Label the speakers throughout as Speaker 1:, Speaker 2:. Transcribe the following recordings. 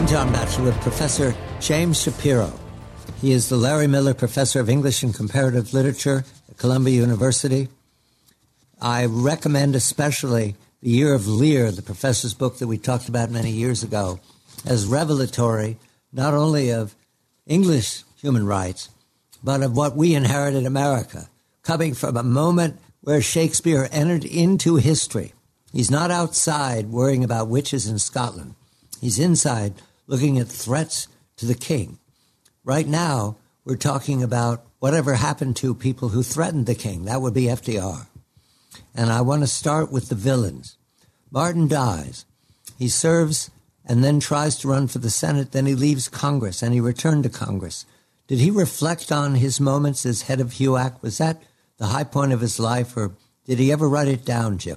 Speaker 1: I'm John Batchelor with Professor James Shapiro. He is the Larry Miller Professor of English and Comparative Literature at Columbia University. I recommend especially The Year of Lear, the professor's book that we talked about many years ago, as revelatory not only of English human rights, but of what we inherited in America, coming from a moment where Shakespeare entered into history. He's not outside worrying about witches in Scotland. He's inside looking at threats to the king. Right now, we're talking about whatever happened to people who threatened the king. That would be FDR. And I want to start with the villains. Martin dies. He serves and then tries to run for the Senate. Then he leaves Congress and he returned to Congress. Did he reflect on his moments as head of HUAC? Was that the high point of his life, or did he ever write it down, Jim?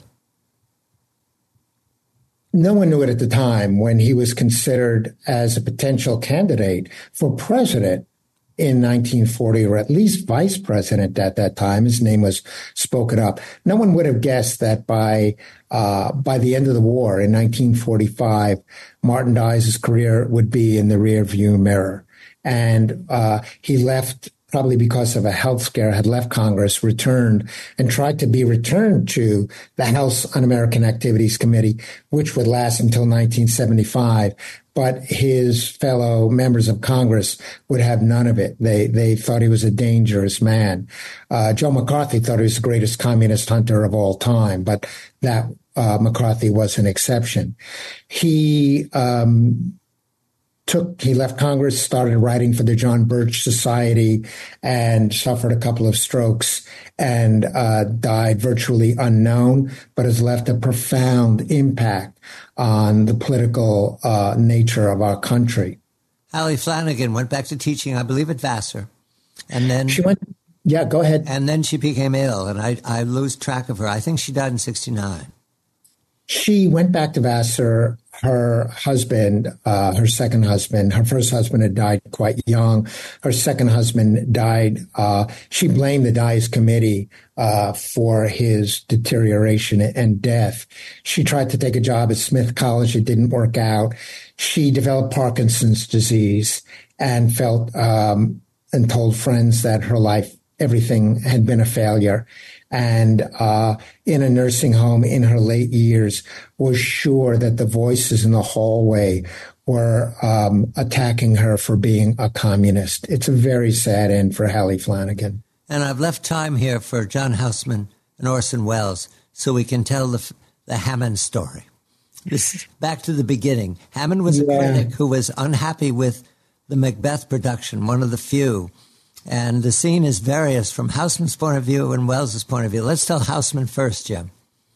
Speaker 2: No one knew it at the time when he was considered as a potential candidate for president in 1940, or at least vice president at that time. His name was spoken up. No one would have guessed that by the end of the war in 1945, Martin Dies' career would be in the rearview mirror. And he left probably because of a health scare, had left Congress, returned, and tried to be returned to the House Un-American Activities Committee, which would last until 1975. But his fellow members of Congress would have none of it. They thought he was a dangerous man. Joe McCarthy thought he was the greatest communist hunter of all time, but that McCarthy was an exception. He left Congress, started writing for the John Birch Society, and suffered a couple of strokes and died virtually unknown, but has left a profound impact on the political nature of our country.
Speaker 1: Hallie Flanagan went back to teaching, I believe, at Vassar. And then
Speaker 2: Yeah, go ahead.
Speaker 1: And then she became ill, and I lose track of her. I think she died in 1969.
Speaker 2: She went back to Vassar. Her husband, her second husband, her first husband had died quite young. Her second husband died. She blamed the Dies Committee for his deterioration and death. She tried to take a job at Smith College. It didn't work out. She developed Parkinson's disease and felt and told friends that her life, everything had been a failure. And in a nursing home in her late years, was sure that the voices in the hallway were attacking her for being a communist. It's a very sad end for Hallie Flanagan.
Speaker 1: And I've left time here for John Houseman and Orson Welles so we can tell the Hammond story. This back to the beginning. Hammond was a critic who was unhappy with the Macbeth production, one of the few. And the scene is various from Houseman's point of view and Wells's point of view. Let's tell Houseman first, Jim.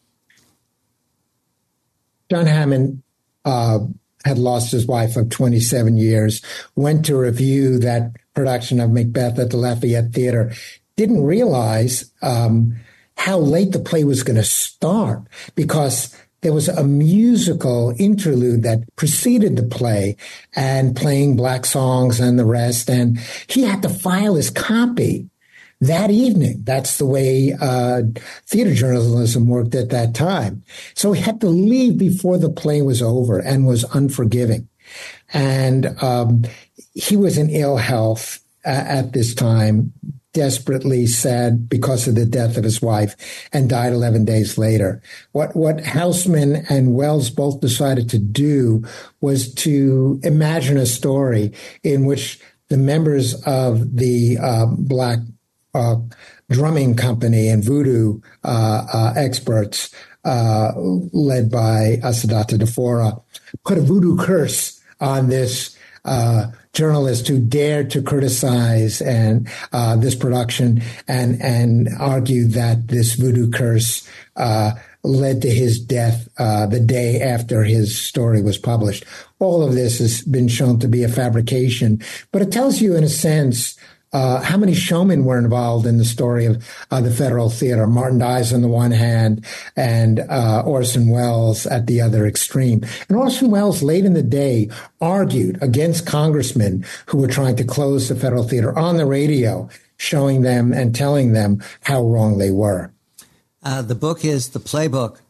Speaker 2: John Hammond had lost his wife of 27 years, went to review that production of Macbeth at the Lafayette Theater, didn't realize how late the play was going to start because there was a musical interlude that preceded the play and playing black songs and the rest. And he had to file his copy that evening. That's the way theater journalism worked at that time. So he had to leave before the play was over and was unforgiving. And he was in ill health at this time, desperately sad because of the death of his wife, and died 11 days later. What Houseman and Wells both decided to do was to imagine a story in which the members of the black drumming company and voodoo experts, led by Assata Dafora, put a voodoo curse on this journalist who dared to criticize this production and argue that this voodoo curse led to his death the day after his story was published. All of this has been shown to be a fabrication, but it tells you, in a sense, how many showmen were involved in the story of the Federal Theater. Martin Dies on the one hand and Orson Welles at the other extreme. And Orson Welles, late in the day, argued against congressmen who were trying to close the Federal Theater on the radio, showing them and telling them how wrong they were.
Speaker 1: The book is The Playbook,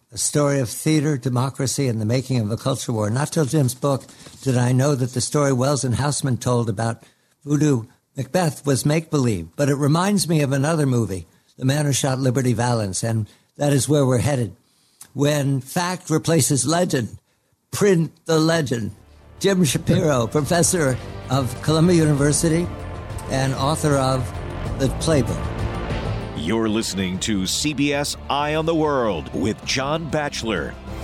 Speaker 1: a story of theater, democracy, and the making of a culture war. Not till Jim's book did I know that the story Wells and Houseman told about Voodoo Macbeth was make-believe. But it reminds me of another movie, The Man Who Shot Liberty Valance, and that is where we're headed. When fact replaces legend, print the legend. Jim Shapiro, professor of Columbia University and author of The Playbook.
Speaker 3: You're listening to CBS Eye on the World with John Batchelor.